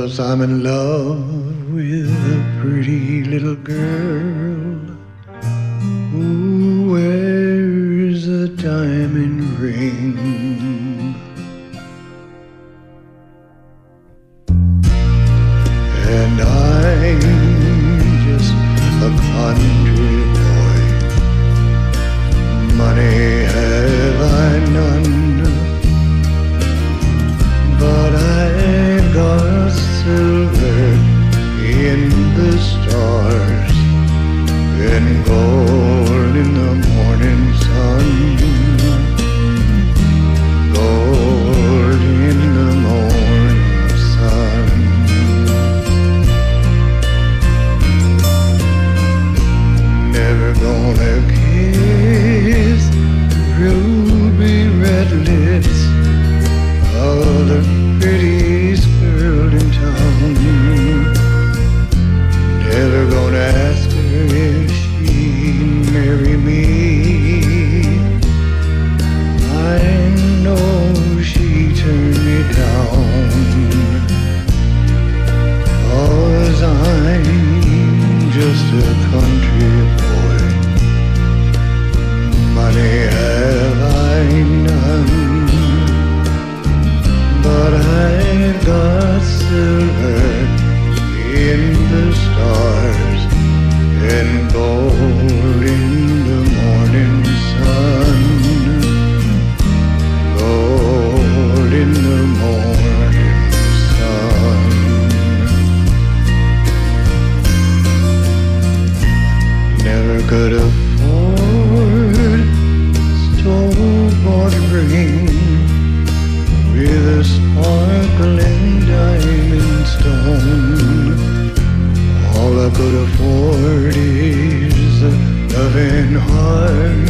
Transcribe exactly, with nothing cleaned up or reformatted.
'cause I'm in love with a pretty little girl who wears a diamond ring. And I'm just a country boy. Money have I none, but I've got silver in the stars and gold in the morning sun. Gold in the morning sun. Never gonna kiss ruby red lips of the prettiest girl in town. Never gonna ask her if she'd marry me. I know she turned me down, 'cause I'm just a country boy. Money have I none, but I've got silver in the stars and gold in the morning sun. Gold in the morning sun. Never could afford store-bought ring with a sparkling diamond stone. All I could afford is a loving heart